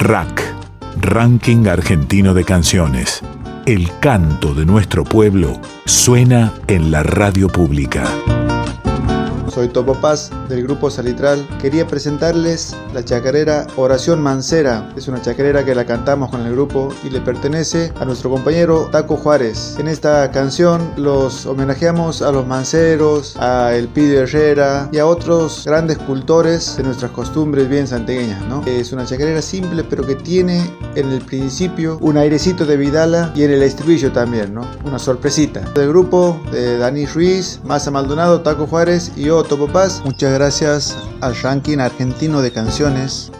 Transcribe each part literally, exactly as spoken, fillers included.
R A C, Ranking Argentino de Canciones. El canto de nuestro pueblo suena en la radio pública. Soy Topo Paz del grupo Salitral. Quería presentarles la chacarera Oración Mancera. Es una chacarera que la cantamos con el grupo y le pertenece a nuestro compañero Taco Juárez. En esta canción los homenajeamos a los manceros, a Elpidio Herrera y a otros grandes cultores de nuestras costumbres bien santiagueñas, ¿no? Es una chacarera simple pero que tiene en el principio un airecito de Vidala y en el estribillo también, ¿no? Una sorpresita. Del grupo de Dani Ruiz, Massa Maldonado, Taco Juárez y yo, Topo Paz. Muchas gracias al Ranking Argentino de Canciones.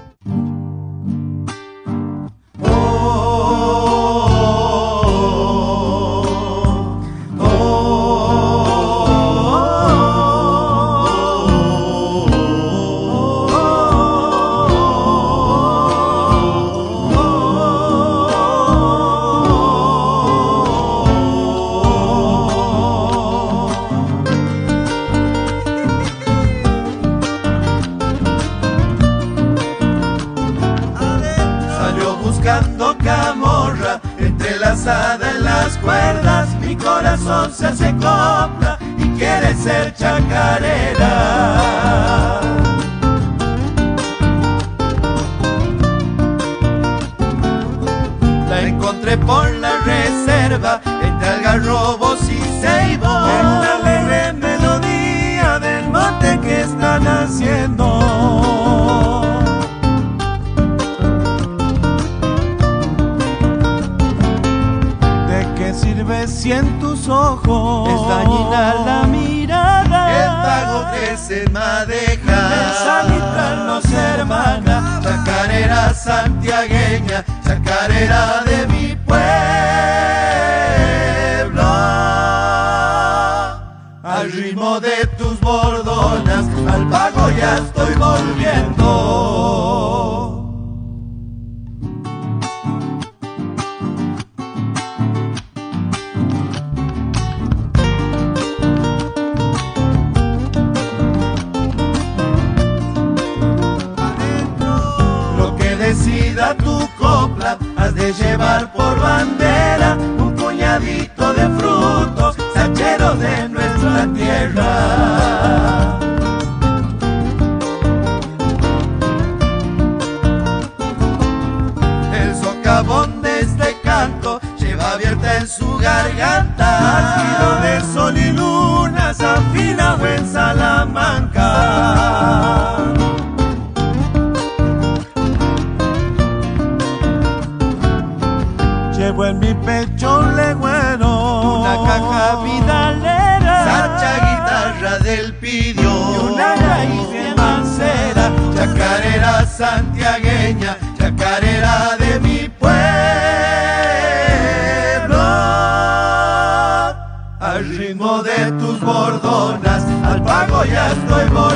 Buscando camorra, entrelazada en las cuerdas, mi corazón se hace copla y quiere ser chacarera. La encontré por la reserva, entre algarrobos y ceibos, en la alegre melodía del monte que están haciendo. Sirve si en tus ojos es dañina la mirada, el pago crece en madeja, el Salitral nos hermana, chacarera santiagueña, chacarera de mi pueblo, al ritmo de tus bordonas, al pago ya estoy volviendo. Decida tu copla, has de llevar por bandera un puñadito de frutos, sacheros de nuestra tierra. El socavón de este canto lleva abierta en su garganta al filo de sol y luna, afinado en Salamanca. Llevo en mi pecho un legüero, una caja vidalera, sacha guitarra del Pidio y una raíz de mancera, chacarera santiagueña, chacarera de mi pueblo, al ritmo de tus bordonas, al pago ya estoy volviendo.